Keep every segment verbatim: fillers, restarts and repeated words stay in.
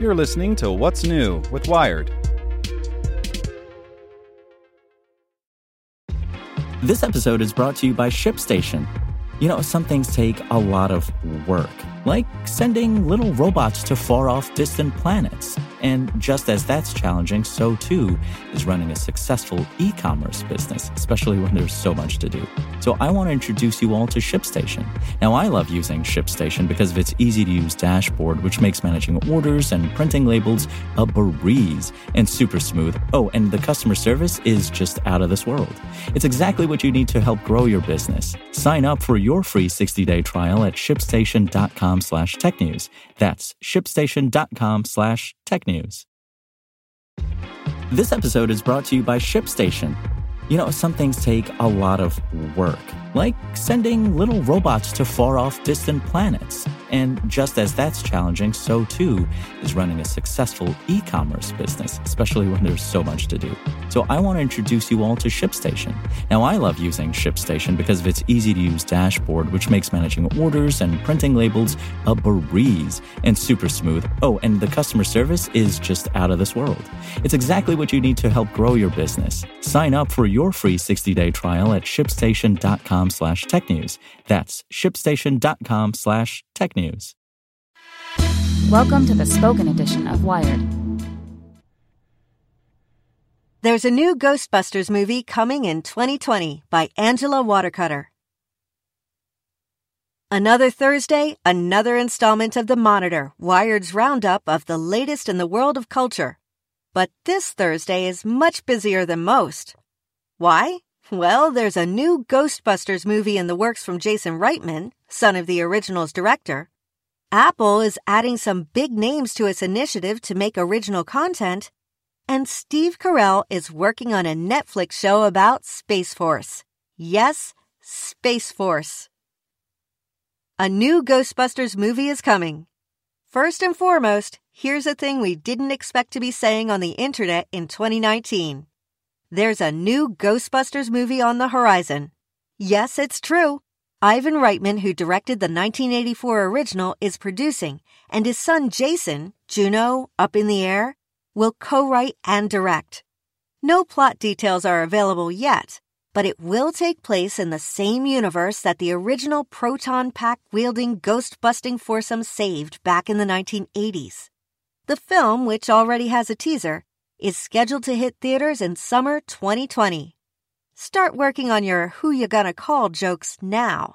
You're listening to What's New with Wired. This episode is brought to you by ShipStation. You know, some things take a lot of work, like sending little robots to far-off distant planets. And just as that's challenging, so too is running a successful e-commerce business, especially when there's so much to do. So I want to introduce you all to ShipStation. Now, I love using ShipStation because of its easy-to-use dashboard, which makes managing orders and printing labels a breeze and super smooth. Oh, and the customer service is just out of this world. It's exactly what you need to help grow your business. Sign up for your free sixty-day trial at shipstation.com slash technews. That's shipstation.com slash technews. This episode is brought to you by ShipStation. You know, some things take a lot of work, like sending little robots to far-off distant planets. And just as that's challenging, so too is running a successful e-commerce business, especially when there's so much to do. So I want to introduce you all to ShipStation. Now, I love using ShipStation because of its easy-to-use dashboard, which makes managing orders and printing labels a breeze and super smooth. Oh, and the customer service is just out of this world. It's exactly what you need to help grow your business. Sign up for your free sixty-day trial at shipstation.com slash technews. That's shipstation.com slash technews. Welcome to the spoken edition of Wired. There's a new Ghostbusters movie coming in twenty twenty by Angela Watercutter. Another Thursday, another installment of The Monitor, Wired's roundup of the latest in the world of culture. But this Thursday is much busier than most. Why? Well, there's a new Ghostbusters movie in the works from Jason Reitman, son of the original's director. Apple is adding some big names to its initiative to make original content. And Steve Carell is working on a Netflix show about Space Force. Yes, Space Force. A new Ghostbusters movie is coming. First and foremost, here's a thing we didn't expect to be saying on the internet in twenty nineteen. There's a new Ghostbusters movie on the horizon. Yes, it's true. Ivan Reitman, who directed the nineteen eighty-four original, is producing, and his son Jason, Juno, Up in the Air, will co-write and direct. No plot details are available yet, but it will take place in the same universe that the original proton pack-wielding ghost-busting foursome saved back in the nineteen eighties. The film, which already has a teaser, is scheduled to hit theaters in summer twenty twenty. Start working on your who you gonna call jokes now.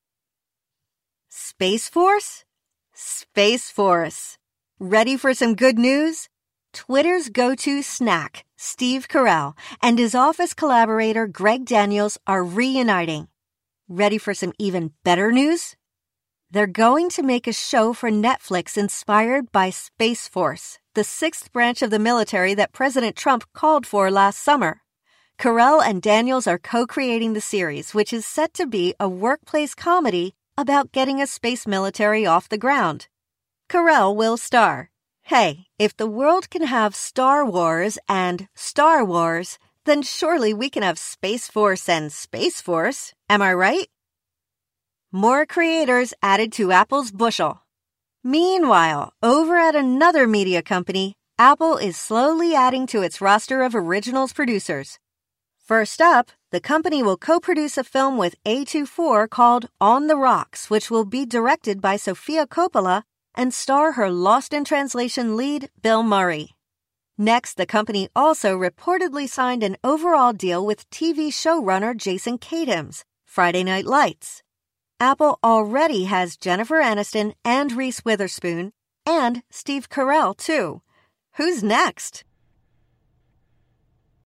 Space Force? Space Force. Ready for some good news? Twitter's go-to snack, Steve Carell, and his office collaborator Greg Daniels are reuniting. Ready for some even better news? They're going to make a show for Netflix inspired by Space Force, the sixth branch of the military that President Trump called for last summer. Carell and Daniels are co-creating the series, which is set to be a workplace comedy about getting a space military off the ground. Carell will star. Hey, if the world can have Star Wars and Star Wars, then surely we can have Space Force and Space Force. Am I right? More creators added to Apple's bushel. Meanwhile, over at another media company, Apple is slowly adding to its roster of originals producers. First up, the company will co-produce a film with A twenty-four called On the Rocks, which will be directed by Sofia Coppola and star her Lost in Translation lead, Bill Murray. Next, the company also reportedly signed an overall deal with T V showrunner Jason Katims, Friday Night Lights. Apple already has Jennifer Aniston and Reese Witherspoon, and Steve Carell, too. Who's next?